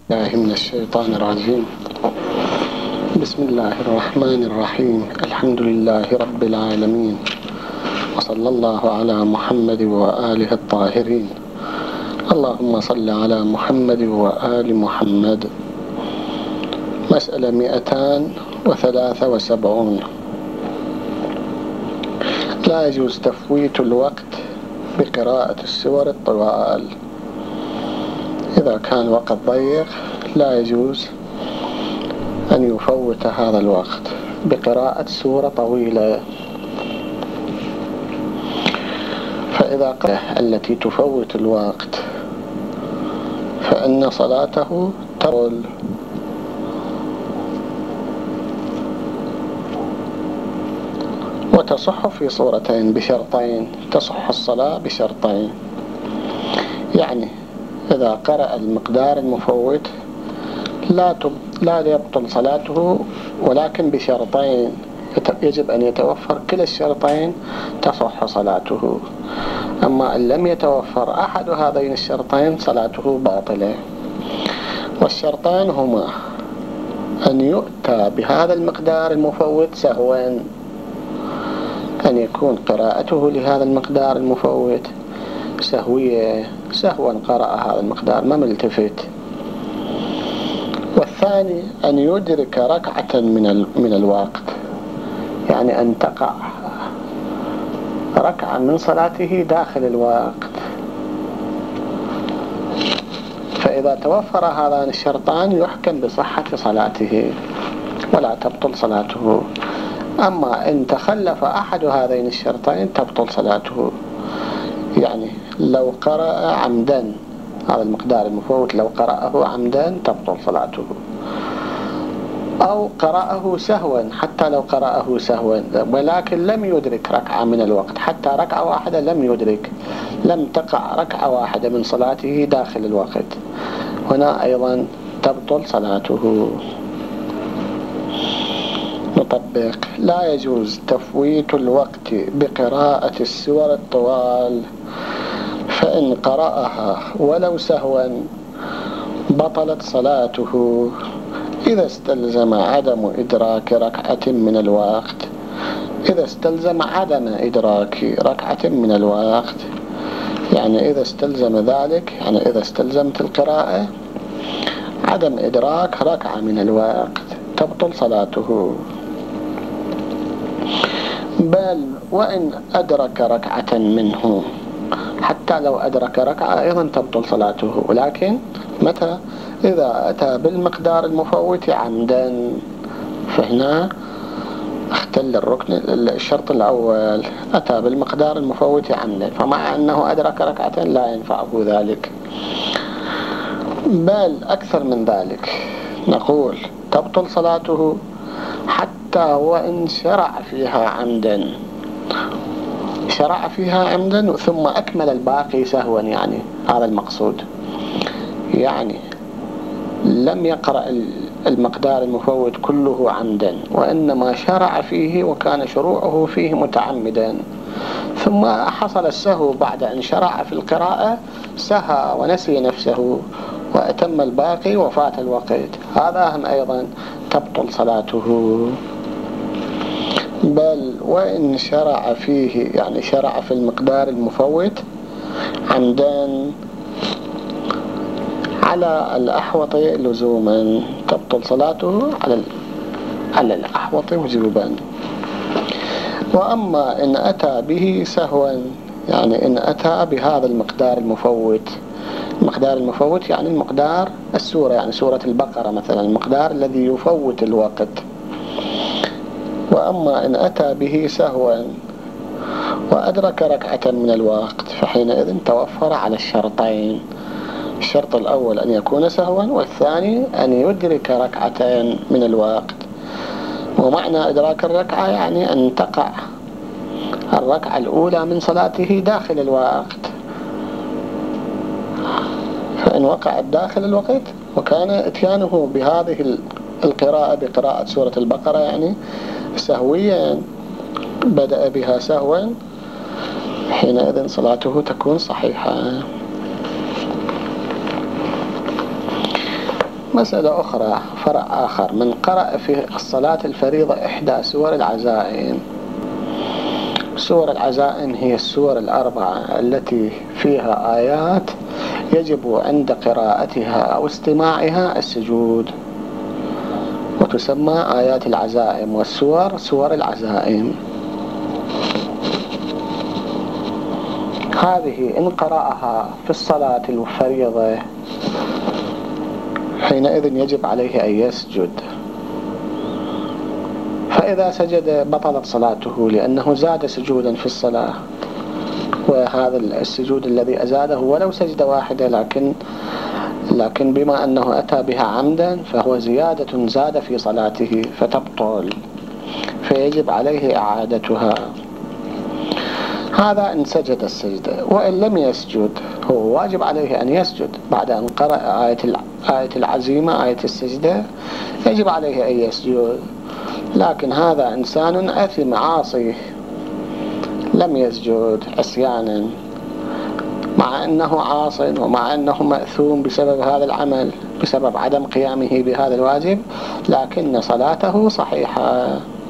الله من الشيطان الرجيم. بسم الله الرحمن الرحيم. الحمد لله رب العالمين، وصلى الله على محمد وآله الطاهرين. اللهم صل على محمد وآل محمد. مسألة 273. لا يجوز تفويت الوقت بقراءة السور الطوال. إذا كان وقت ضيق لا يجوز أن يفوت هذا الوقت بقراءة سورة طويلة. فإذا قرأ التي تفوت الوقت فإن صلاته تبطل. وتصح في صورتين بشرطين. تصح الصلاة بشرطين، يعني إذا قرأ المقدار المفوت لا يبطل صلاته، ولكن بشرطين يجب أن يتوفر كلا الشرطين تصح صلاته. أما إن لم يتوفر أحد هذين الشرطين صلاته باطلة. والشرطان هما أن يؤتى بهذا المقدار المفوت سهوا، أن يكون قراءته لهذا المقدار المفوت سهوا قرأ هذا المقدار ما ملتفت. والثاني أن يدرك ركعة من الوقت، يعني أن تقع ركعة من صلاته داخل الوقت. فإذا توفر هذان الشرطان يحكم بصحة صلاته ولا تبطل صلاته. أما إن تخلف أحد هذين الشرطين تبطل صلاته. يعني لو قرأ عمدا هذا المقدار المفوت، لو قرأه عمدا تبطل صلاته، أو قرأه سهوا، حتى لو قرأه سهوا ولكن لم يدرك ركعة من الوقت، حتى ركعة واحدة لم يدرك، لم تقع ركعة واحدة من صلاته داخل الوقت، هنا أيضا تبطل صلاته. نطبق. لا يجوز تفويت الوقت بقراءة السور الطوال، فإن قرأها ولو سهوا بطلت صلاته إذا استلزم عدم إدراك ركعة من الوقت. إذا استلزم عدم إدراك ركعة من الوقت، يعني إذا استلزم ذلك، يعني إذا استلزمت القراءة عدم إدراك ركعة من الوقت تبطل صلاته. بل وإن أدرك ركعة منه، حتى لو أدرك ركعة أيضا تبطل صلاته، ولكن متى؟ إذا أتى بالمقدار المفوت عمدا، فهنا اختل الشرط الأول، أتى بالمقدار المفوت عمدا، فمع أنه أدرك ركعة لا ينفعه ذلك. بل أكثر من ذلك، نقول تبطل صلاته حتى وإن شرع فيها عمدا ثم أكمل الباقي سهوا، يعني هذا المقصود، يعني لم يقرأ المقدار المفوت كله عمدا، وإنما شرع فيه وكان شروعه فيه متعمدا، ثم حصل السهو بعد أن شرع في القراءة، سهى ونسي نفسه وأتم الباقي وفات الوقت، هذا هم أيضا تبطل صلاته. بل وإن شرع فيه، يعني شرع في المقدار المفوت عمدا على الأحوط لزوما، تبطل صلاته على الأحوط وجوبا. وأما إن أتى به سهوا، يعني إن أتى بهذا المقدار المفوت يعني المقدار السورة، يعني سورة البقرة مثلا، المقدار الذي يفوت الوقت. وأما إن أتى به سهوا وأدرك ركعة من الوقت فحينئذ توفر على الشرطين. الشرط الأول أن يكون سهوا، والثاني أن يدرك ركعتين من الوقت. ومعنى إدراك الركعة يعني أن تقع الركعة الأولى من صلاته داخل الوقت. فإن وقعت داخل الوقت وكان اتيانه بهذه القراءة بقراءة سورة البقرة يعني سهويا، بدأ بها سهوا، حينئذ صلاته تكون صحيحة. مسألة أخرى، فرع آخر: من قرأ في الصلاة الفريضة إحدى سور العزائم. سور العزائم هي السور الأربعة التي فيها آيات يجب عند قراءتها أو استماعها السجود، وتسمى آيات العزائم، والسور سور العزائم. هذه إن قرأها في الصلاة الفريضة حينئذ يجب عليه أن يسجد، فإذا سجد بطلت صلاته لأنه زاد سجودا في الصلاة، وهذا السجود الذي أزاده ولو سجدة واحدة، لكن بما أنه أتى بها عمدا فهو زيادة زاد في صلاته فتبطل، فيجب عليه إعادتها. هذا إن سجد السجدة، وإن لم يسجد هو واجب عليه أن يسجد بعد أن قرأ آية العزيمة، آية السجدة، يجب عليه أن يسجد. لكن هذا إنسان أثم عاصي لم يسجد عصيانا، مع أنه عاص ومع أنه مأثوم بسبب هذا العمل، بسبب عدم قيامه بهذا الواجب، لكن صلاته صحيحة.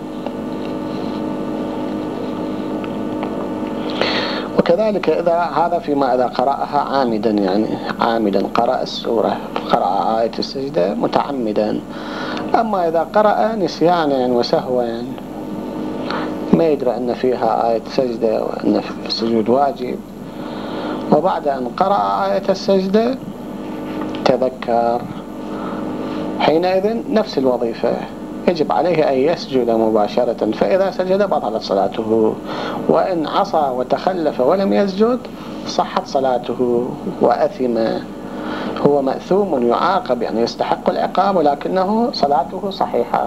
وكذلك هذا فيما إذا قرأها عامدا، يعني عامدا قرأ السورة، قرأ آية السجدة متعمدا. أما إذا قرأ نسيانا وسهوا، ما يدري أن فيها آية سجدة وأن السجود واجب، وبعد أن قرأ آية السجدة تذكر، حينئذ نفس الوظيفة، يجب عليه أن يسجد مباشرة، فإذا سجد بطلت صلاته. وإن عصى وتخلف ولم يسجد صحت صلاته وأثم، هو مأثوم يعاقب، يعني يستحق العقاب، ولكنه صلاته صحيحة.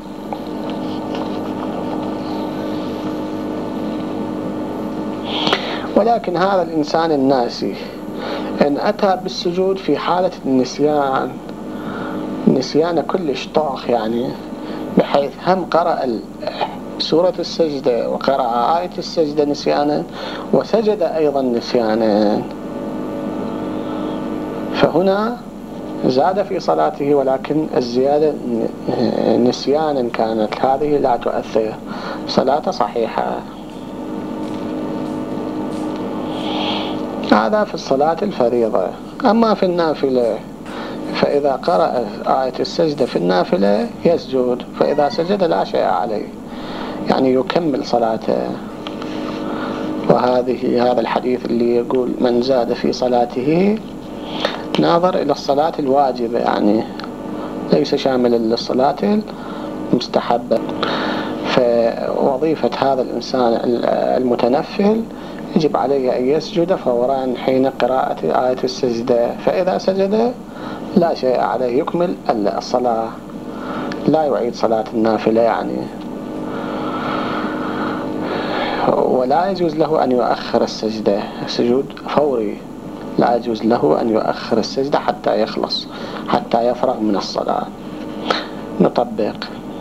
ولكن هذا الإنسان الناسي إن أتى بالسجود في حالة النسيان، نسيان كلش طاخ، يعني بحيث هم قرأ سورة السجدة وقرأ آية السجدة نسيانا وسجد أيضا نسيانا، فهنا زاد في صلاته، ولكن الزيادة نسيانا كانت، هذه لا تؤثر، صلاة صحيحة. هذا في الصلاة الفريضة. أما في النافلة فإذا قرأ آية السجدة في النافلة يسجد، فإذا سجد لا شيء عليه، يعني يكمل صلاته. هذا الحديث اللي يقول من زاد في صلاته ناظر إلى الصلاة الواجبة، يعني ليس شاملا للصلاة المستحبة. فوظيفة هذا الإنسان المتنفل يجب عليه أن يسجد فورا حين قراءة آية السجدة، فإذا سجد لا شيء عليه، يكمل الصلاة، لا يعيد صلاة النافلة يعني. ولا يجوز له أن يؤخر السجدة، سجود فوري، لا يجوز له أن يؤخر السجدة حتى يخلص، حتى يفرغ من الصلاة. نطبق: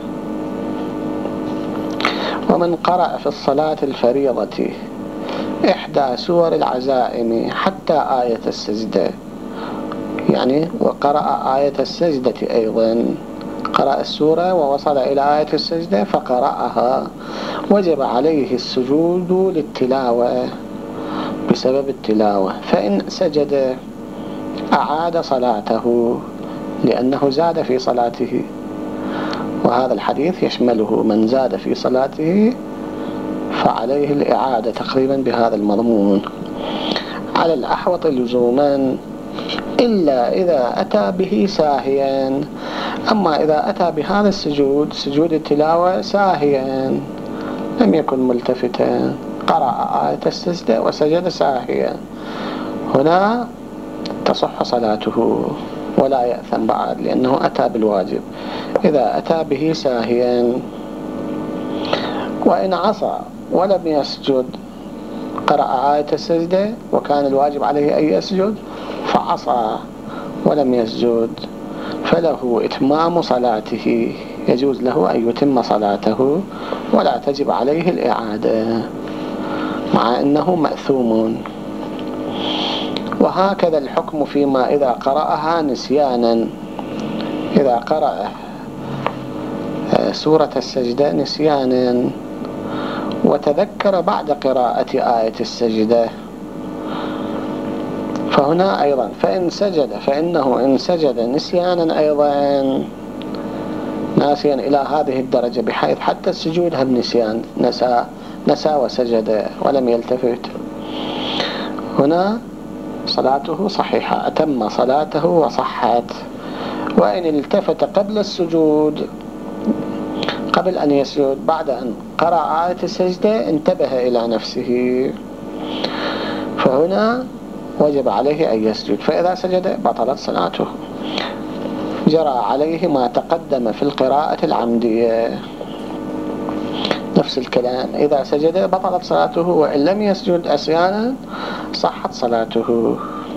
ومن قرأ في الصلاة الفريضة إحدى سور العزائم حتى آية السجدة، يعني وقرأ آية السجدة أيضا، قرأ السورة ووصل إلى آية السجدة فقرأها، وجب عليه السجود للتلاوة بسبب التلاوة، فإن سجد أعاد صلاته لأنه زاد في صلاته. وهذا الحديث يشمله من زاد في صلاته فعليه الإعادة تقريبا بهذا المضمون على الأحوط لزوما، إلا إذا أتى به ساهيا. أما إذا أتى بهذا السجود، سجود التلاوة، ساهيا لم يكن ملتفتا، قرأ آية السجدة وسجد ساهيا، هنا تصح صلاته ولا يأثم بعد، لأنه أتى بالواجب. إذا أتى به ساهيا، وإن عصى ولم يسجد، قرأ آية السجدة وكان الواجب عليه أن يسجد فعصى ولم يسجد، فله إتمام صلاته، يجوز له أن يتم صلاته ولا تجب عليه الإعادة مع أنه مأثوم. وهكذا الحكم فيما إذا قرأها نسيانا، إذا قرأ سورة السجدة نسيانا وتذكر بعد قراءة آية السجدة، فهنا أيضا فإنه إن سجد نسيانا أيضا ناسيا إلى هذه الدرجة بحيث حتى السجود هم نسيان، نسى وسجد ولم يلتفت، هنا صلاته صحيحة، أتم صلاته وصحت. وإن التفت قبل السجود، قبل أن يسجد بعد أن قرأ آية السجدة انتبه إلى نفسه، فهنا وجب عليه أن يسجد، فإذا سجد بطلت صلاته، جرى عليه ما تقدم في القراءة العمدية. نفس الكلام، إذا سجد بطلت صلاته، وإن لم يسجد أسيانا صحت صلاته.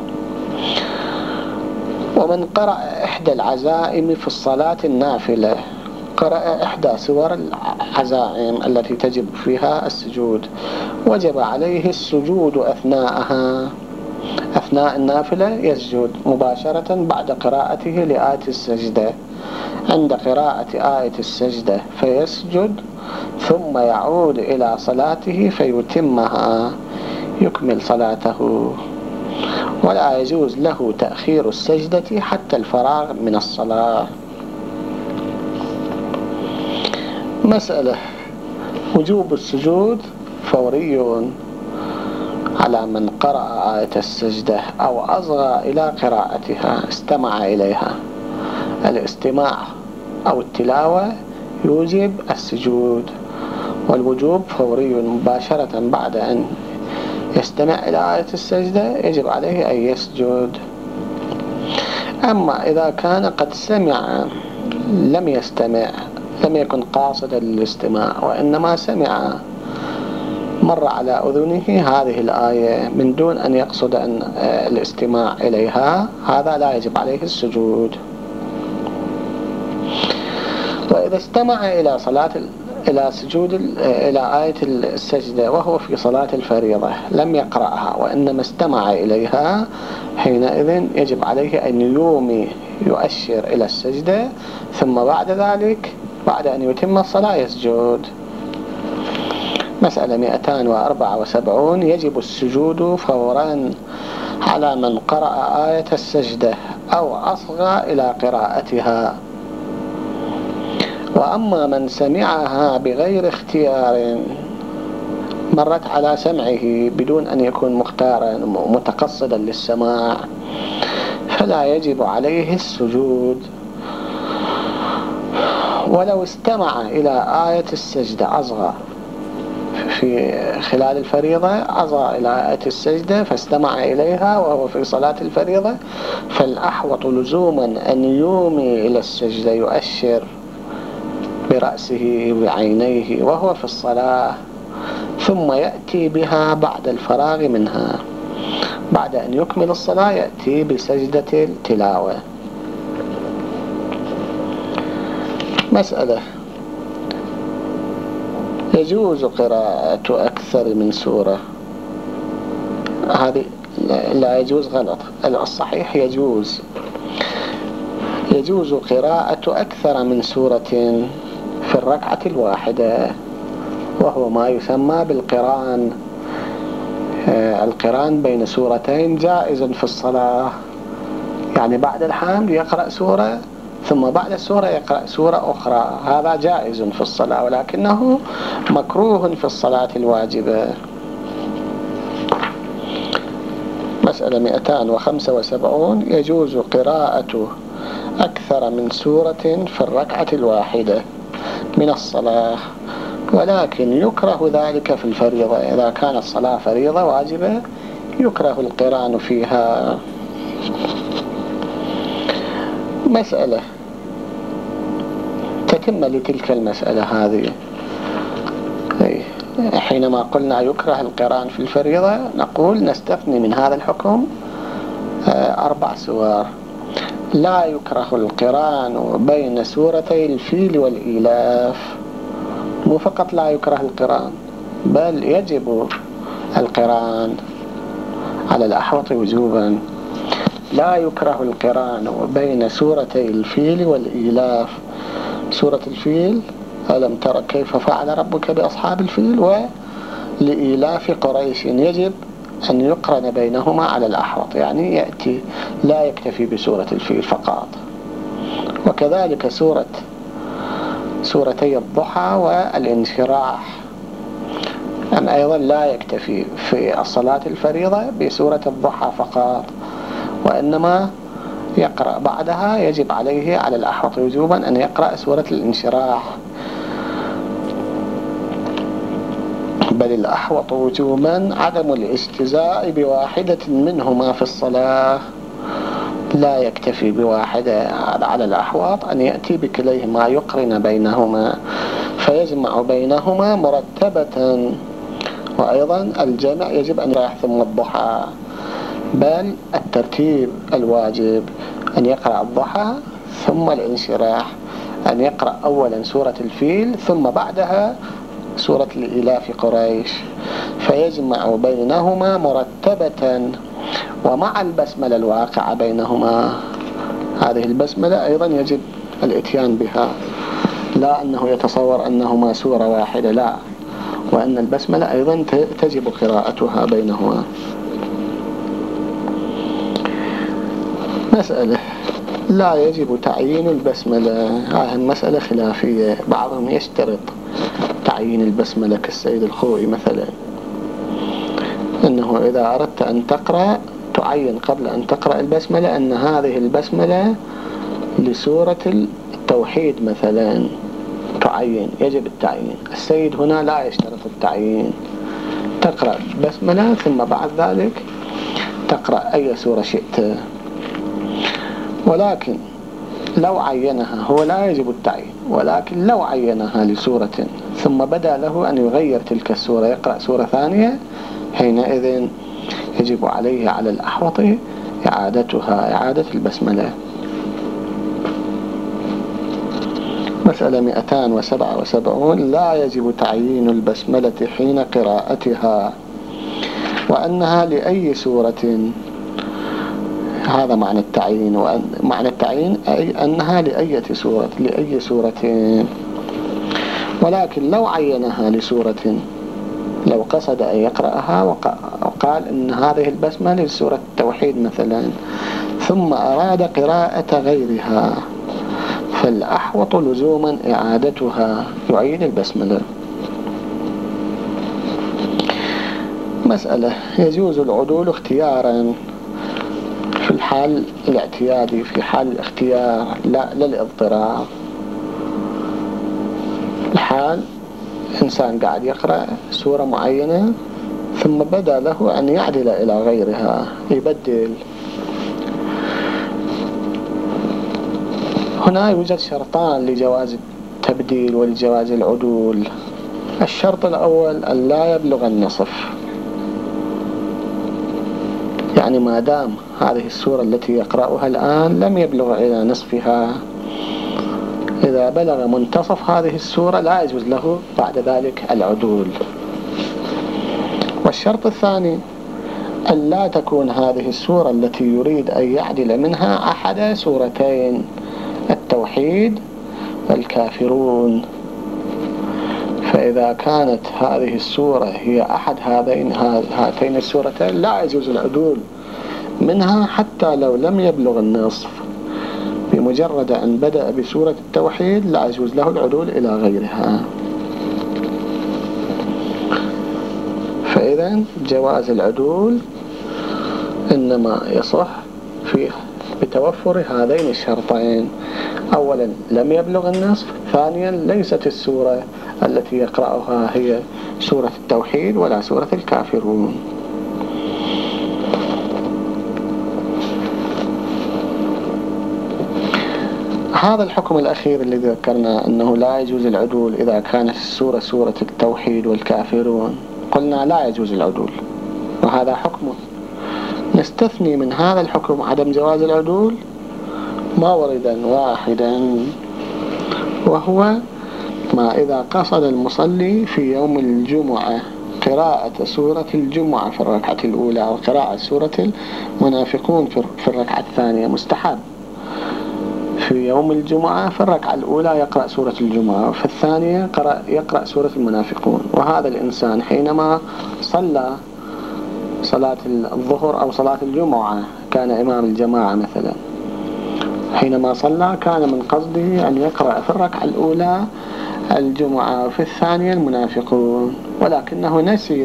ومن قرأ إحدى العزائم في الصلاة النافلة، قرأ إحدى سور العزائم التي تجب فيها السجود، وجب عليه السجود أثناء النافلة، يسجد مباشرة بعد قراءته لآية السجدة، عند قراءة آية السجدة فيسجد ثم يعود إلى صلاته فيتمها، يكمل صلاته، ولا يجوز له تأخير السجدة حتى الفراغ من الصلاة. مسألة: وجوب السجود فوري على من قرأ آية السجدة أو أصغى إلى قراءتها، استمع إليها. الاستماع أو التلاوة يوجب السجود، والوجوب فوري مباشرة بعد أن يستمع إلى آية السجدة يجب عليه أن يسجد. أما إذا كان قد سمع لم يستمع، لم يكن قاصدا للاستماع وإنما سمع، مر على أذنه هذه الآية من دون أن يقصد الاستماع إليها، هذا لا يجب عليه السجود. وإذا استمع إلى آية السجدة وهو في صلاة الفريضة لم يقرأها وإنما استمع إليها، حينئذ يجب عليه أن يؤشر إلى السجدة، ثم بعد ذلك بعد أن يتم الصلاة يسجد. مسألة 274: يجب السجود فورا على من قرأ آية السجدة أو أصغى إلى قراءتها. وأما من سمعها بغير اختيار، مرت على سمعه بدون أن يكون مختارا متقصدا للسماع، فلا يجب عليه السجود. ولو استمع إلى آية السجدة أصغى في خلال الفريضة، أصغى إلى آية السجدة فاستمع إليها وهو في صلاة الفريضة، فالأحوط لزوما أن يومي إلى السجدة، يؤشر برأسه بعينيه وهو في الصلاة، ثم يأتي بها بعد الفراغ منها، بعد أن يكمل الصلاة يأتي بسجدة التلاوة. مسألة: يجوز قراءة أكثر من سورة؟ هذه لا يجوز، غلط. الصحيح يجوز قراءة أكثر من سورة في الركعة الواحدة، وهو ما يسمى بالقران. القران بين سورتين جائز في الصلاة، يعني بعد الحمد يقرأ سورة ثم بعد السورة يقرأ سورة أخرى، هذا جائز في الصلاة، ولكنه مكروه في الصلاة الواجبة. مسألة 275: يجوز قراءة أكثر من سورة في الركعة الواحدة من الصلاة، ولكن يكره ذلك في الفريضة. إذا كانت الصلاة فريضة واجبة يكره القران فيها. مسألة تتم لتلك المسألة هذه. حينما قلنا يكره القران في الفريضة نقول نستثني من هذا الحكم 4 سور. لا يكره القران بين سورتي الفيل والإيلاف، مو فقط لا يكره القران بل يجب القران على الأحوط وجوبا. لا يكره القران بين سورتي الفيل والإيلاف. سورة الفيل ألم تر كيف فعل ربك بأصحاب الفيل، ولإيلاف قريش يجب أن يقرن بينهما على الأحوط، يعني يأتي لا يكتفي بسورة الفيل فقط. وكذلك سورتي الضحى والانشراح أيضا لا يكتفي في الصلاة الفريضة بسورة الضحى فقط، وإنما يقرأ بعدها يجب عليه على الأحوط وجوبا أن يقرأ سورة الانشراح، بل الأحوط وجوبا عدم الاستزاء بواحدة منهما في الصلاة، لا يكتفي بواحدة على الأحوط، أن يأتي بكليهما يقرن بينهما فيجمع بينهما مرتبة. وأيضا الجمع يجب أن يقرأ ثم الضحى، بل الترتيب الواجب أن يقرأ الضحى ثم الانشراح، أن يقرأ أولا سورة الفيل ثم بعدها سورة الإيلاف قريش، فيجمع بينهما مرتبة ومع البسملة الواقعة بينهما. هذه البسملة أيضا يجب الاتيان بها، لا أنه يتصور أنهما سورة واحدة، لا، وأن البسملة أيضا تجب قراءتها بينهما. مسألة لا يجب تعيين البسملة، هذه مسألة خلافية، بعضهم يشترط تعيين البسملة كالسيد الخوئي مثلا، أنه إذا أردت أن تقرأ تعين قبل أن تقرأ البسملة أن هذه البسملة لسورة التوحيد مثلا، تعين، يجب التعيين. السيد هنا لا يشترط التعيين، تقرأ بسملة ثم بعد ذلك تقرأ أي سورة شئت، ولكن لو عينها هو لا يجب التعيين، ولكن لو عينها لسورة ثم بدا له أن يغير تلك السورة يقرأ سورة ثانية، حينئذ يجب عليه على الأحوط إعادتها، إعادة البسملة. مسألة 277 لا يجب تعيين البسملة حين قراءتها، وأنها لأي سورة، هذا معنى التعيين، ومعنى التعيين أي أنها لأي سورة، ولكن لو عينها لسورة، لو قصد أن يقرأها وقال إن هذه البسملة لسورة التوحيد مثلا، ثم أراد قراءة غيرها، فالأحوط لزوما إعادتها، يعيد البسملة. مسألة يجوز العدول اختيارا في الحال الاعتيادي، في حال الاختيار لا للاضطرار. الحال إنسان قاعد يقرأ سورة معينة ثم بدا له أن يعدل إلى غيرها، يبدل. هنا يوجد شرطان لجواز التبديل ولجواز العدول. الشرط الأول أن لا يبلغ النصف، يعني ما دام هذه السورة التي يقرأها الآن لم يبلغ إلى نصفها، إذا بلغ منتصف هذه السورة لا يجوز له بعد ذلك العدول. والشرط الثاني أن لا تكون هذه السورة التي يريد أن يعدل منها أحد سورتين، التوحيد والكافرون، فإذا كانت هذه السورة هي أحد هاتين السورتين لا يجوز العدول منها حتى لو لم يبلغ النصف، بمجرد أن بدأ بسورة التوحيد لا يجوز له العدول إلى غيرها. فإذا جواز العدول إنما يصح فيه بتوفر هذين الشرطين: أولا لم يبلغ النصف، ثانيا ليست السورة التي يقرأها هي سورة التوحيد ولا سورة الكافرون. هذا الحكم الأخير الذي ذكرنا أنه لا يجوز العدول إذا كانت السورة سورة التوحيد والكافرون، قلنا لا يجوز العدول، وهذا حكمه. نستثني من هذا الحكم عدم جواز العدول موردا واحدا، وهو ما إذا قصد المصلي في يوم الجمعة قراءة سورة الجمعة في الركعة الأولى وقراءة سورة المنافقون في الركعة الثانية مستحب. في يوم الجمعة في الركعة الأولى يقرأ سورة الجمعة وفي الثانية يقرأ سورة المنافقون. وهذا الإنسان حينما صلى صلاة الظهر أو صلاة الجمعة كان إمام الجماعة مثلا، حينما صلى كان من قصده أن يقرأ في الركعة الأولى الجمعة وفي الثانية المنافقون، ولكنه نسي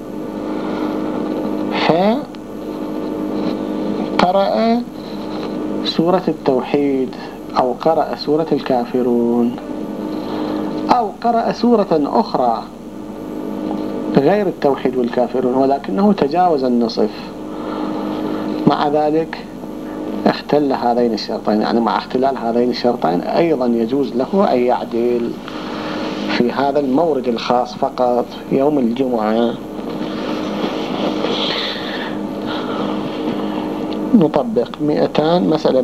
فقرأ سورة التوحيد أو قرأ سورة الكافرون أو قرأ سورة أخرى غير التوحيد والكافرون ولكنه تجاوز النصف. مع ذلك اختل هذين الشرطين، يعني مع اختلال هذين الشرطين أيضا يجوز له أن يعدل في هذا المورد الخاص فقط يوم الجمعة. نطبق مسألة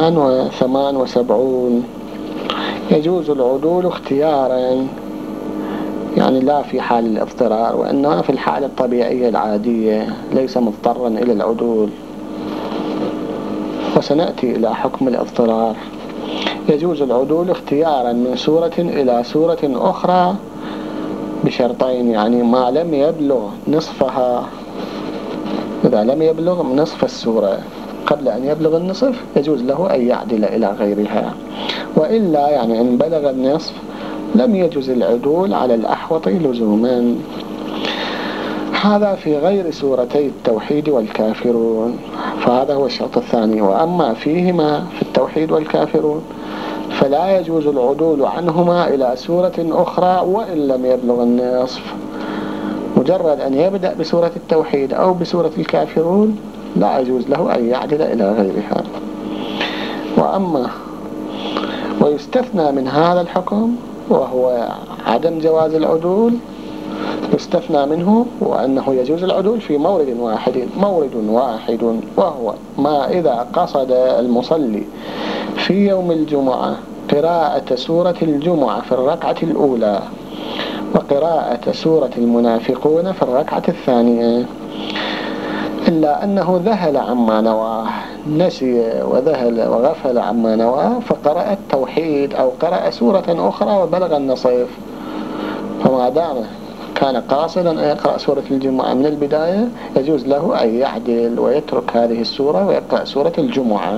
278. يجوز العدول اختيارا، يعني لا في حال الاضطرار وإنما في الحالة الطبيعية العادية ليس مضطرا إلى العدول، وسنأتي إلى حكم الاضطرار. يجوز العدول اختيارا من سورة إلى سورة أخرى بشرطين، يعني ما لم يبلغ نصفها. إذا لم يبلغ نصف السورة قبل أن يبلغ النصف يجوز له أن يعدل إلى غيرها، وإلا يعني إن بلغ النصف لم يجوز العدول على الأحوط لزوما. هذا في غير سورتي التوحيد والكافرون، فهذا هو الشرط الثاني. وأما فيهما في التوحيد والكافرون فلا يجوز العدول عنهما إلى سورة أخرى وإن لم يبلغ النصف. مجرد أن يبدأ بسورة التوحيد أو بسورة الكافرون لا يجوز له أن يعدل إلى غيرها. ويستثنى من هذا الحكم وهو عدم جواز العدول، يستثنى منه وأنه يجوز العدول في مورد واحد وهو ما إذا قصد المصلي في يوم الجمعة قراءة سورة الجمعة في الركعة الأولى وقراءة سورة المنافقون في الركعة الثانية، إلا أنه ذهل عما نواه، نسي وذهل وغفل عما نواه فقرأ التوحيد أو قرأ سورة أخرى وبلغ النصف، فما دام كان قاصدا أن يقرأ سورة الجمعة من البداية يجوز له أن يعدل ويترك هذه السورة ويقرأ سورة الجمعة،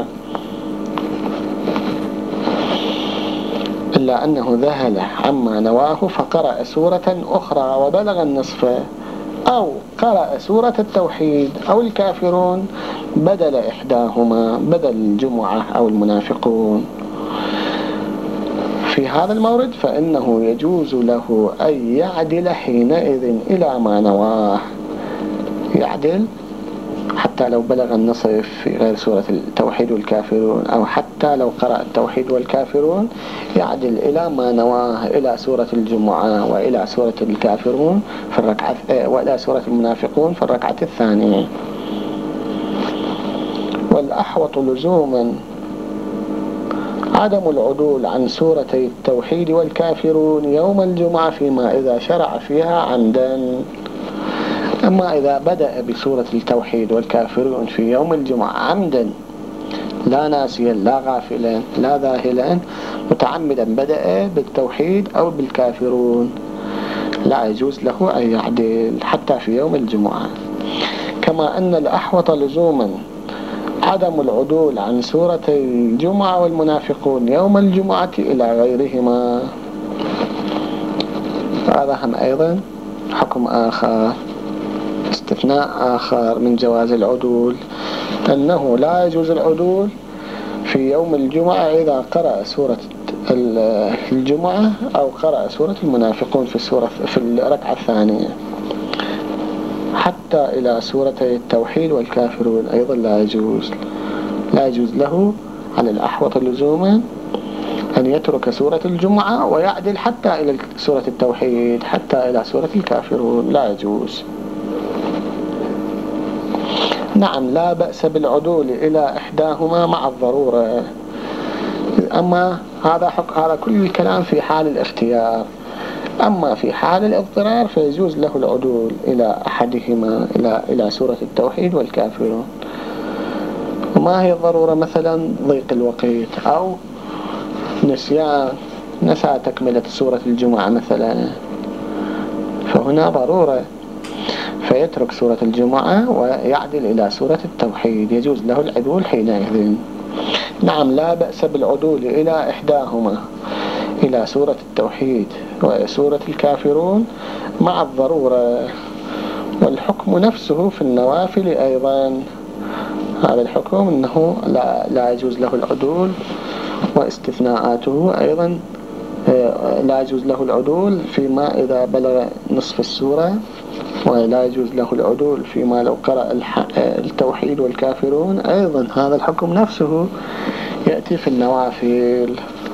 إلا أنه ذهل عما نواه فقرأ سورة أخرى وبلغ النصف، أو قرأ سورة التوحيد أو الكافرون بدل إحداهما، بدل الجمعة أو المنافقون. في هذا المورد فإنه يجوز له أن يعدل حينئذ إلى ما نواه، يعدل حتى لو بلغ النصف في غير سورة التوحيد والكافرون، أو حتى لو قرأ التوحيد والكافرون يعدل إلى ما نواه، إلى سورة الجمعة وإلى سورة الكافرون في الركعة وإلى سورة المنافقون في الركعة الثانية. والأحوط لزوما عدم العدول عن سورتي التوحيد والكافرون يوم الجمعة فيما إذا شرع فيها عمدا. أما إذا بدأ بسورة التوحيد والكافرون في يوم الجمعة عمدا لا ناسيا لا غافلا لا ذاهلا متعمدا بدأ بالتوحيد أو بالكافرون لا يجوز له أن يعدل حتى في يوم الجمعة. كما أن الأحوط لزوما عدم العدول عن سورة الجمعة والمنافقون يوم الجمعة إلى غيرهما. هذا هم أيضا حكم آخر، استثناء آخر من جواز العدول، أنه لا يجوز العدول في يوم الجمعة إذا قرأ سورة الجمعة أو قرأ سورة المنافقون في الركعة الثانية، حتى إلى سورتي التوحيد والكافرون أيضا لا يجوز له على الأحوط لزوما أن يترك سورة الجمعة ويعدل حتى إلى سورة التوحيد حتى إلى سورة الكافرون، لا يجوز. نعم لا بأس بالعدول إلى إحداهما مع الضرورة، أما هذا كل الكلام في حال الاختيار. أما في حال الاضطرار فيجوز له العدول إلى أحدهما، إلى سورة التوحيد والكافرون. وما هي الضرورة؟ مثلا ضيق الوقت أو نسيان، نسى تكملة سورة الجمعة مثلا، فهنا ضرورة فيترك سورة الجمعة ويعدل إلى سورة التوحيد، يجوز له العدول حينئذ. نعم، لا بأس بالعدول إلى إحداهما، إلى سورة التوحيد وسورة الكافرون مع الضرورة. والحكم نفسه في النوافل أيضا، هذا الحكم أنه لا يجوز له العدول، واستثناءاته أيضا لا يجوز له العدول فيما إذا بلغ نصف السورة، ولا يجوز له العدول فيما لو قرأ التوحيد والكافرون. أيضا هذا الحكم نفسه يأتي في النوافل.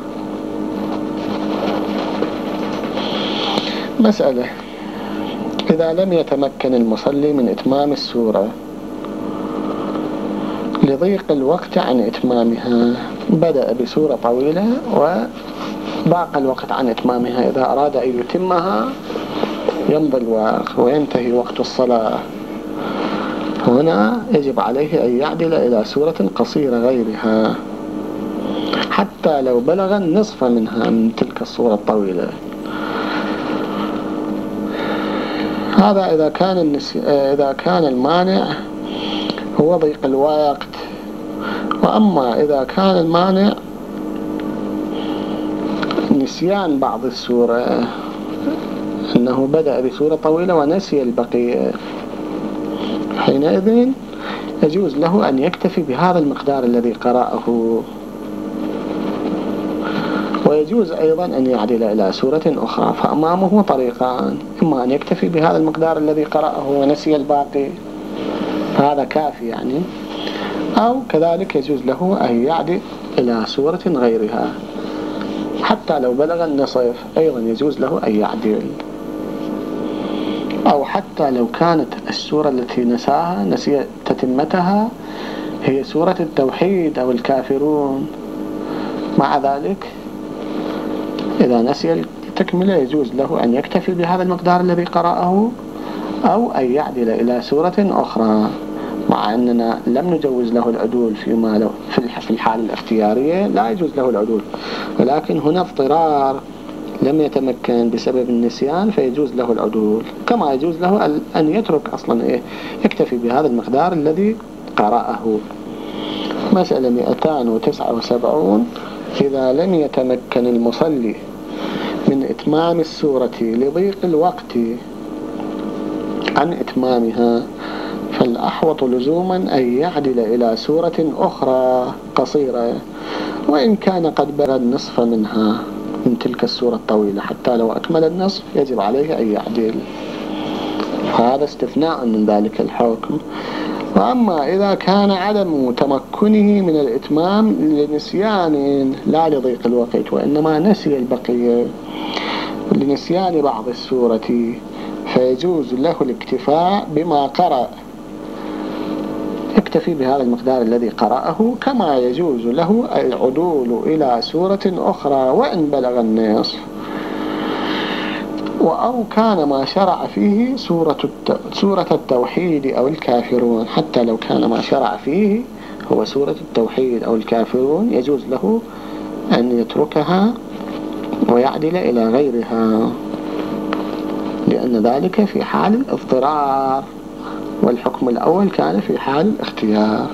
مسألة: إذا لم يتمكن المصلي من إتمام السورة لضيق الوقت عن إتمامها، بدأ بسورة طويلة وباق الوقت عن إتمامها، إذا أراد أن يتمها يمضي الوقت وينتهي وقت الصلاة، هنا يجب عليه أن يعدل إلى سورة قصيرة غيرها حتى لو بلغ النصف منها من تلك السورة الطويلة. هذا إذا كان المانع هو ضيق الوقت. وأما إذا كان المانع نسيان بعض السورة، أنه بدأ بسورة طويلة ونسي البقية، حينئذ يجوز له أن يكتفي بهذا المقدار الذي قرأه، ويجوز أيضا أن يعدل إلى سورة أخرى. فأمامه طريقان: إما أن يكتفي بهذا المقدار الذي قرأه ونسي الباقي، هذا كافي يعني، أو كذلك يجوز له أن يعدل إلى سورة غيرها حتى لو بلغ النصف، أيضا يجوز له أن يعدل. أو حتى لو كانت السورة التي نسي تتمتها هي سورة التوحيد أو الكافرون، مع ذلك إذا نسي التكملة يجوز له أن يكتفي بهذا المقدار الذي قرأه، أو أن يعدل إلى سورة أخرى، مع أننا لم نجوز له العدول فيما لو في الحالة الاختيارية لا يجوز له العدول، ولكن هنا اضطرار لم يتمكن بسبب النسيان فيجوز له العدول، كما يجوز له أن يترك أصلا يكتفي بهذا المقدار الذي قرأه. مسألة 279: إذا لم يتمكن المصلي من إتمام السورة لضيق الوقت عن إتمامها، فالأحوط لزوما أن يعدل إلى سورة أخرى قصيرة، وإن كان قد بلغ النصف منها من تلك السورة الطويلة، حتى لو أكمل النصف يجب عليه أن يعدل. هذا استثناء من ذلك الحكم. وأما إذا كان عدم تمكنه من الإتمام لنسيان لا لضيق الوقت، وإنما نسي البقية لنسيان بعض السورة، فيجوز له الاكتفاء بما قرأ، يكتفي بهذا المقدار الذي قرأه، كما يجوز له العدول إلى سورة أخرى وإن بلغ النصف. أو كان ما شرع فيه سورة التوحيد أو الكافرون، حتى لو كان ما شرع فيه هو سورة التوحيد أو الكافرون يجوز له أن يتركها ويعدل إلى غيرها، لأن ذلك في حال الاضطرار، والحكم الأول كان في حال الاختيار.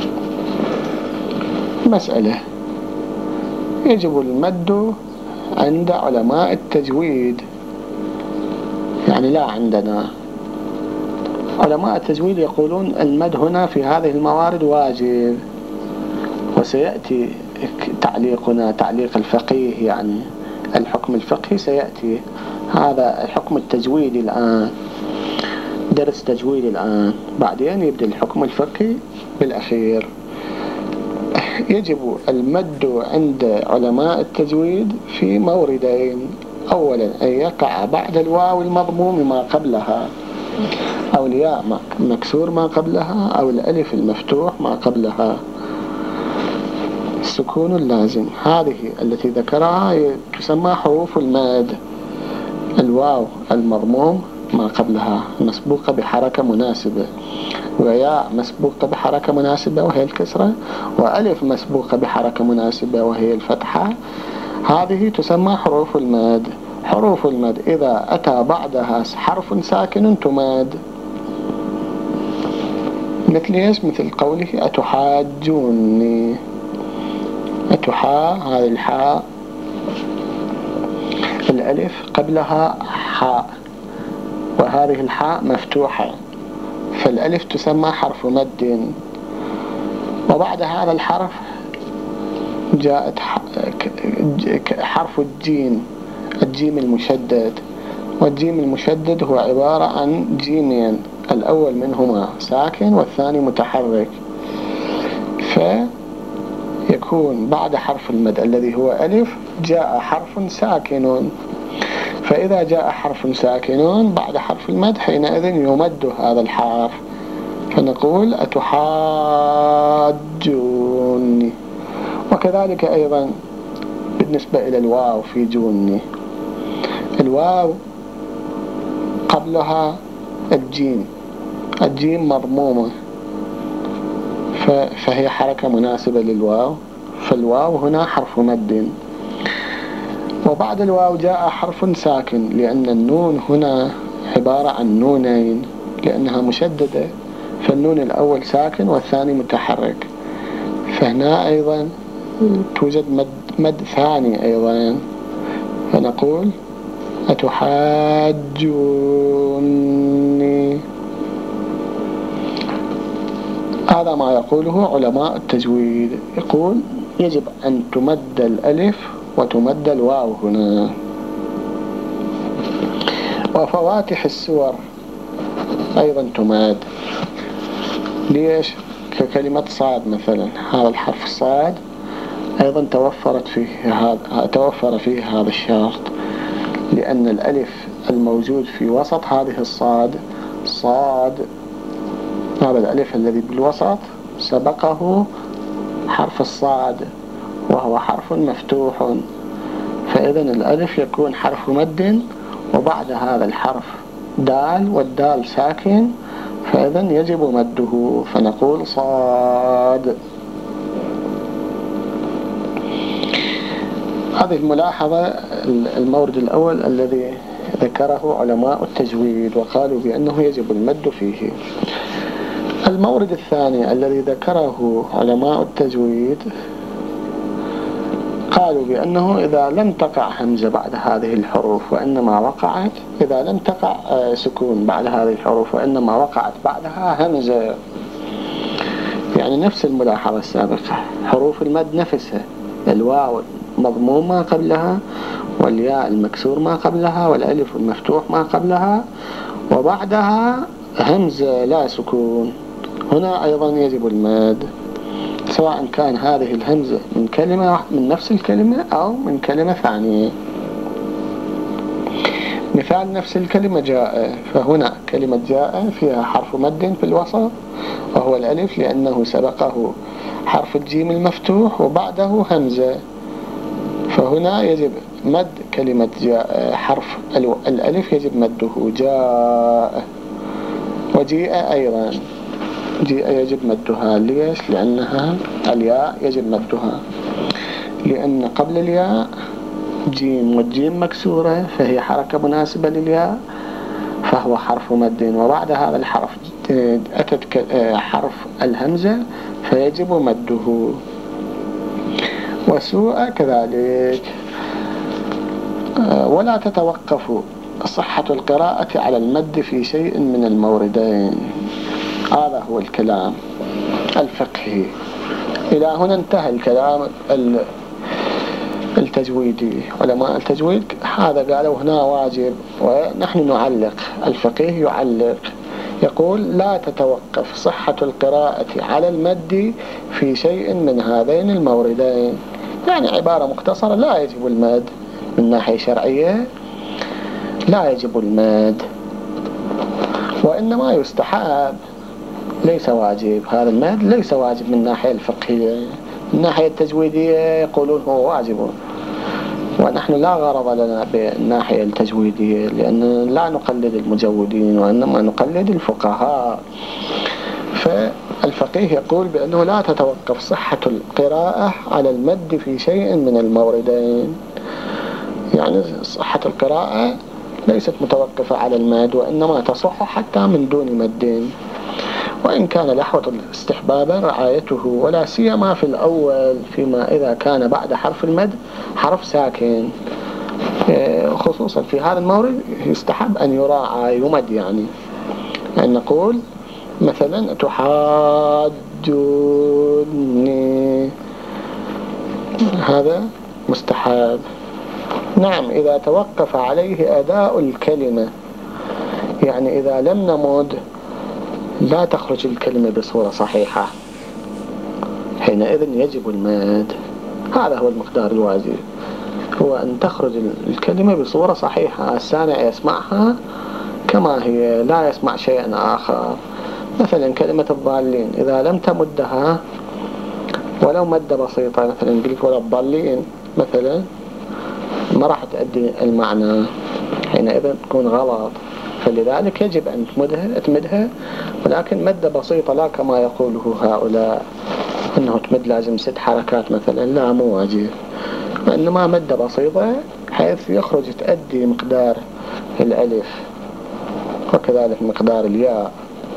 مسألة: يجب المد عند علماء التجويد، يعني لا عندنا. علماء التجويد يقولون المد هنا في هذه الموارد واجب، وسيأتي تعليقنا تعليق الفقيه، يعني الحكم الفقهي سيأتي، هذا الحكم التجويدي الآن، درس تجويد الآن، بعدين يبدأ الحكم الفقهي بالأخير. يجب المد عند علماء التجويد في موردين: أولا أن يقع بعد الواو المضموم ما قبلها، أو الياء مكسور ما قبلها، أو الألف المفتوح ما قبلها السكون اللازم. هذه التي ذكرها تسمى حروف المد، الواو المضموم ما قبلها مسبوقة بحركة مناسبة، وياء مسبوقة بحركة مناسبة وهي الكسرة، وألف مسبوقة بحركة مناسبة وهي الفتحة. هذه تسمى حروف المد. حروف المد إذا أتى بعدها حرف ساكن تماد، مثل إيش؟ مثل قوله أتحاجوني. هذه الحاء الألف قبلها حاء، وهذه الحاء مفتوحة، فالألف تسمى حرف مد. وبعد هذا الحرف جاءت حرف الجيم المشدد، والجيم المشدد هو عبارة عن جيمين، الأول منهما ساكن والثاني متحرك، فيكون بعد حرف المد الذي هو ألف جاء حرف ساكن، فإذا جاء حرف ساكن بعد حرف المد حينئذ يمد هذا الحرف، فنقول أتحاجوني. وكذلك أيضا بالنسبة إلى الواو في جوني، الواو قبلها الجيم مضمومة، فهي حركة مناسبة للواو، فالواو هنا حرف مد. وبعد الواو جاء حرف ساكن، لأن النون هنا عبارة عن نونين لأنها مشددة، فالنون الأول ساكن والثاني متحرك، فهنا أيضا توجد مد ثاني أيضا، فنقول أتحاجوني. هذا ما يقوله علماء التجويد، يقول يجب أن تمد الألف وتمد الواو هنا. وفواتح السور أيضا تماد. ليش؟ ككلمة صاد مثلا، هذا الحرف الصاد أيضا توفر فيه هذا الشرط، لأن الألف الموجود في وسط هذه الصاد صاد، هذا الألف الذي بالوسط سبقه حرف الصاد وهو حرف مفتوح، فإذا الألف يكون حرف مد، وبعد هذا الحرف دال، والدال ساكن، فإذا يجب مده، فنقول صاد. هذه الملاحظة المورد الأول الذي ذكره علماء التجويد وقالوا بأنه يجب المد فيه. المورد الثاني الذي ذكره علماء التجويد قالوا بأنه إذا لم تقع همزة بعد هذه الحروف وإنما وقعت، إذا لم تقع سكون بعد هذه الحروف وإنما وقعت بعدها همزة، يعني نفس الملاحظة السابقة، حروف المد نفسها، الواو مضموم ما قبلها، والياء المكسور ما قبلها، والألف المفتوح ما قبلها، وبعدها همزة لا سكون، هنا أيضا يجب المد، سواء كان هذه الهمزة من كلمة من نفس الكلمة أو من كلمة ثانية. مثال نفس الكلمة جاء، فهنا كلمة جاء فيها حرف مد في الوسط وهو الألف، لأنه سبقه حرف الجيم المفتوح وبعده همزة، فهنا يجب مد كلمة جاء، حرف الألف يجب مده، جاء. وجيء أيضا، جيء يجب مدها، ليش؟ لأنها الياء يجب مدها، لأن قبل الياء جيم، والجيم مكسورة فهي حركة مناسبة للياء، فهو حرف مد، وبعد هذا الحرف أتت حرف الهمزة فيجب مده. وسوء كذلك. ولا تتوقف صحة القراءة على المد في شيء من الموردين. هذا هو الكلام الفقهي. إلى هنا انتهى الكلام التجويدي. علماء التجويد هذا قالوا هنا واجب، ونحن نعلق، الفقيه يعلق يقول لا تتوقف صحة القراءة على المد في شيء من هذين الموردين، يعني عبارة مختصرة، لا يجب المد من ناحية شرعية، لا يجب المد، وإنما يستحب، ليس واجب. هذا المد ليس واجب من الناحية الفقهية، من الناحية التجويدية يقولون هو واجب. ونحن لا غرض لنا بالناحية التجويدية، لأننا لا نقلد المجودين وإنما نقلد الفقهاء. فالفقيه يقول بأنه لا تتوقف صحة القراءة على المد في شيء من الموردين، يعني صحة القراءة ليست متوقفة على المد، وإنما تصح حتى من دون مد، وإن كان لحوة استحبابا رعايته، ولا سيما في الأول فيما إذا كان بعد حرف المد حرف ساكن، خصوصا في هذا المورد يستحب أن يراعى يمد، يعني أن نقول مثلا تحاجوني، هذا مستحب. نعم، إذا توقف عليه أداء الكلمة، يعني إذا لم نمد لا تخرج الكلمة بصورة صحيحة، حينئذ يجب المد. هذا هو المقدار الواجب، هو أن تخرج الكلمة بصورة صحيحة، السامع يسمعها كما هي، لا يسمع شيئا آخر. مثلا كلمة الضالين إذا لم تمدها ولو مدة بسيطة، مثلا قلت ولا الضالين مثلا، ما راح تؤدي المعنى، حينئذ تكون غلط. فلذلك يجب أن تمدها، ولكن مدة بسيطة، لا كما يقوله هؤلاء أنه تمد لازم 6 حركات مثلا، لا مو واجب، وإنما مدة بسيطة حيث يخرج تؤدي مقدار الألف وكذلك مقدار الياء.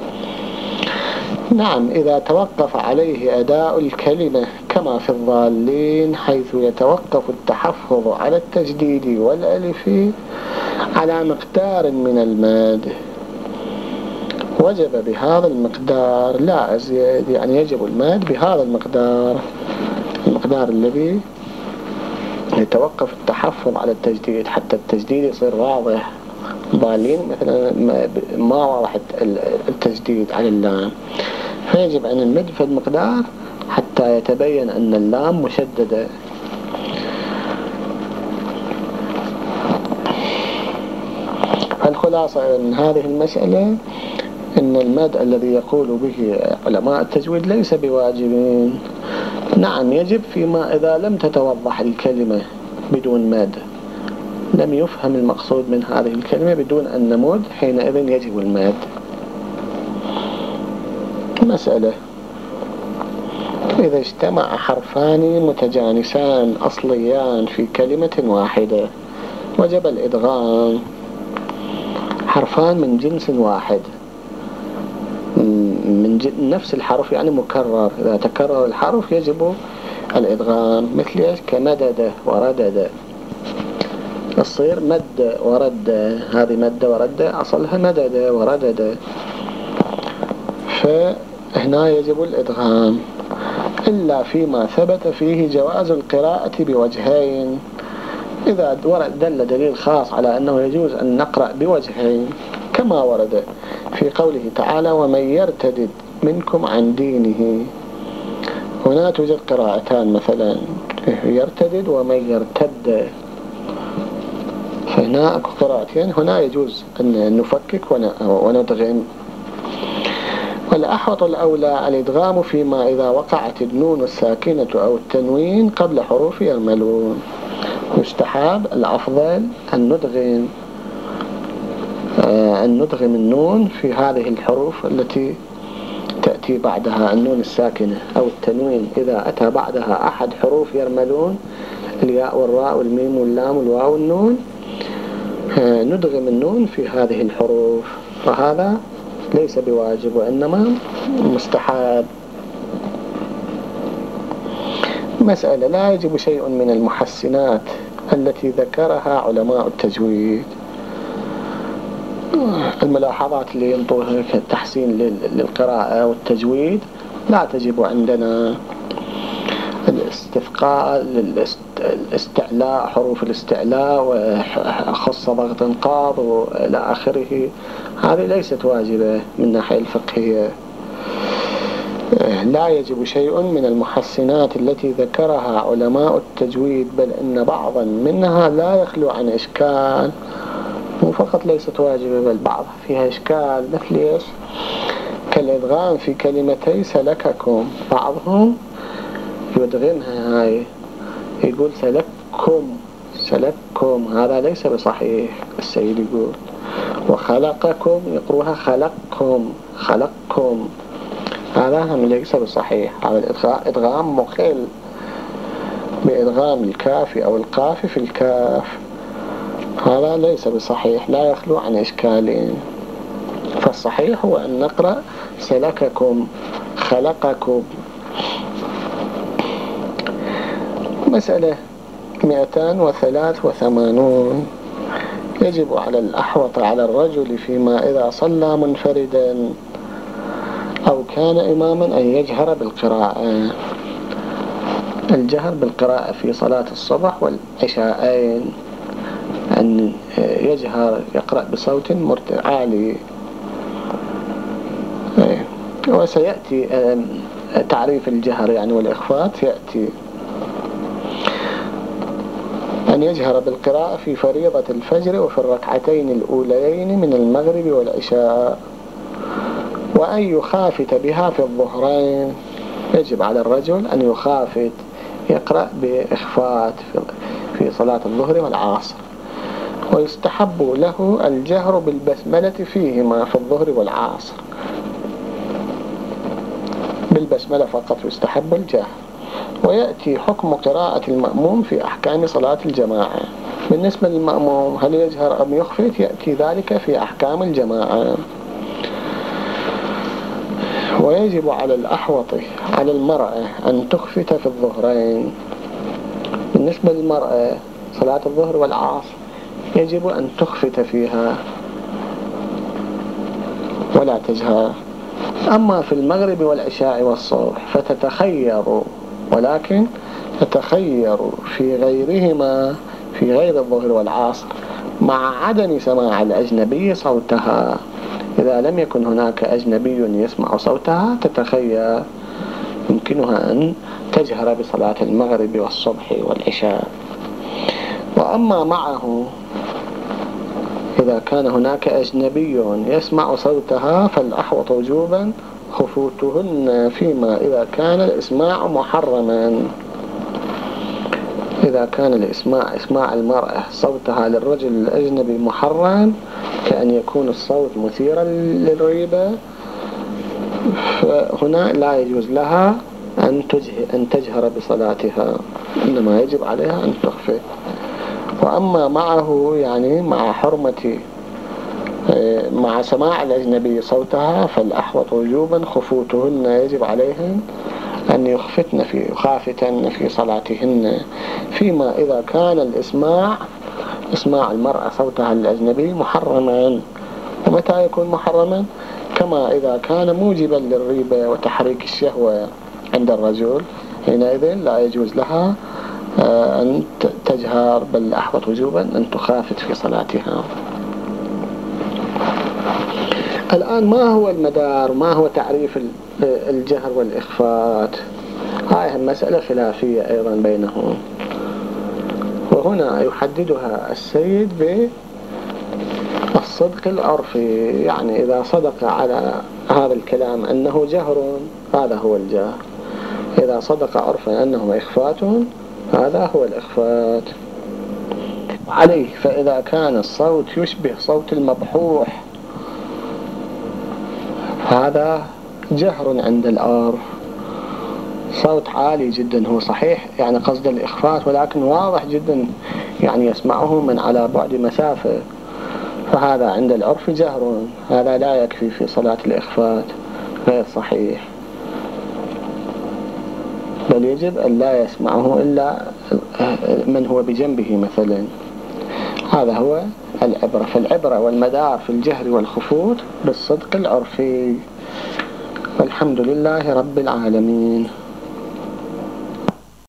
نعم، إذا توقف عليه أداء الكلمة كما في الضالين، حيث يتوقف التحفظ على التجديد والألف على مقدار من المد، وجب بهذا المقدار لا أزيد، يعني يجب المد بهذا المقدار الذي يتوقف التحفظ على التجديد حتى التجديد يصير واضح. ضالين مثلا ما واضح التجديد على اللام، فيجب أن نمد في المقدار حتى يتبين أن اللام مشددة. الخلاصة من هذه المسألة أن المد الذي يقول به علماء التجويد ليس بواجبين. نعم، يجب فيما إذا لم تتوضح الكلمة بدون مد، لم يفهم المقصود من هذه الكلمة بدون أن نمد، حينئذ يجب المد. مسألة: إذا اجتمع حرفان متجانسان أصليان في كلمة واحدة وجب الإدغام. حرفان من جنس واحد، من نفس الحرف، يعني مكرر، إذا تكرر الحرف يجب الإدغام. مثل إيش؟ كمدد وردد، تصير مد ورد، هذه مد ورد أصلها مدد وردد، فهنا يجب الإدغام، إلا فيما ثبت فيه جواز القراءة بوجهين. إذا دل دليل خاص على أنه يجوز أن نقرأ بوجهين، كما ورد في قوله تعالى: ومن يرتد منكم عن دينه. هنا توجد قراءتان، مثلا يرتدد ومن يرتد، فهنا أكو قراءتين، هنا يجوز أن نفكك وندغم. والأحوط الأولى الإدغام فيما إذا وقعت النون الساكنة أو التنوين قبل حروف يرملون. يستحب الأفضل أن ندغم النون في هذه الحروف التي تأتي بعدها النون الساكنة أو التنوين، إذا أتى بعدها أحد حروف يرملون، الياء والراء والميم واللام والواو والنون، ندغم النون في هذه الحروف، فهذا ليس بواجب وإنما مستحب. مسألة: لا يجب شيء من المحسنات التي ذكرها علماء التجويد. الملاحظات اللي ينطوها كتحسين للقراءة والتجويد لا تجب عندنا. الاستثقال، الاستعلاء، حروف الاستعلاء وخص ضغط انقاض وإلى آخره، هذه ليست واجبة من ناحية الفقهية. لا يجب شيء من المحسنات التي ذكرها علماء التجويد، بل إن بعضا منها لا يخلو عن إشكال، مو فقط ليست واجبة بل بعضها فيها إشكال. مثل إيش؟ كالإدغام في كلمتي سلككم، بعضهم يدغمها، هاي يقول سلككم سلككم هذا ليس بصحيح. السيد يقول وخلقكم يقروها خلقكم خلقكم، هذا هم ليس بصحيح. هذا إدغام مخل بإدغام الكاف أو القاف في الكاف، هذا ليس بصحيح، لا يخلو عن إشكالين. فالصحيح هو أن نقرأ سلككم خلقكم. مسألة 283. يجب على الأحوط على الرجل فيما إذا صلى منفردا أو كان إماما أن يجهر بالقراءة. الجهر بالقراءة في صلاة الصبح والعشاءين، أن يجهر يقرأ بصوت عالي. وسيأتي تعريف الجهر يعني والإخفات يأتي. أن يجهر بالقراءة في فريضة الفجر وفي الركعتين الأوليين من المغرب والعشاء، وأن يخافت بها في الظهرين. يجب على الرجل أن يخافت يقرأ بإخفات في صلاة الظهر والعصر. ويستحب له الجهر بالبسملة فيهما في الظهر والعصر، بالبسملة فقط يستحب الجهر. ويأتي حكم قراءة المأموم في أحكام صلاة الجماعة. بالنسبة للمأموم هل يجهر أم يخفت، يأتي ذلك في أحكام الجماعة. ويجب على الأحوط على المرأة أن تخفت في الظهرين. بالنسبة للمرأة صلاة الظهر والعصر يجب أن تخفت فيها ولا تجهر. أما في المغرب والعشاء والصبح فتتخير، ولكن تتخير في غيرهما في غير الظهر والعصر مع عدم سماع الأجنبي صوتها. إذا لم يكن هناك أجنبي يسمع صوتها تتخير، يمكنها أن تجهر بصلاة المغرب والصبح والعشاء. وأما معه إذا كان هناك أجنبي يسمع صوتها فالأحوط وجوبا خفوتهن فيما إذا كان الإسماع محرما. إذا كان إسماع المرأة صوتها للرجل الأجنبي محرم، كأن يكون الصوت مثيرا للريبة، فهنا لا يجوز لها أن تجهر بصلاتها، إنما يجب عليها أن تخفت. وأما معه يعني مع حرمة مع سماع الأجنبي صوتها فالأحوط وجوبا خفوتهن، يجب عليهن أن يخافتن في صلاتهن فيما إذا كان إسماع المرأة صوتها الأجنبي محرما. ومتى يكون محرما؟ كما إذا كان موجبا للريبة وتحريك الشهوة عند الرجل، حينئذ لا يجوز لها أن تجهر، بل الأحوط وجوبا أن تخافت في صلاتها. الآن ما هو المدار؟ ما هو تعريف الجهر والإخفات؟ هاي مسألة خلافية أيضا بينهم، وهنا يحددها السيد بالصدق العرفي. يعني إذا صدق على هذا الكلام أنه جهر هذا هو الجهر، إذا صدق عرفا أنه إخفات هذا هو الإخفات عليه. فإذا كان الصوت يشبه صوت المبحوح هذا جهر عند العرف، صوت عالي جدا، هو صحيح يعني قصد الإخفات ولكن واضح جدا يعني يسمعه من على بعد مسافة، فهذا عند العرف جهر، هذا لا يكفي في صلاة الإخفات، غير صحيح، بل يجب أن لا يسمعه إلا من هو بجنبه مثلا. هذا هو العبرة. فالعبرة والمدار في الجهر والخفوت بالصدق العرفي. والحمد لله رب العالمين.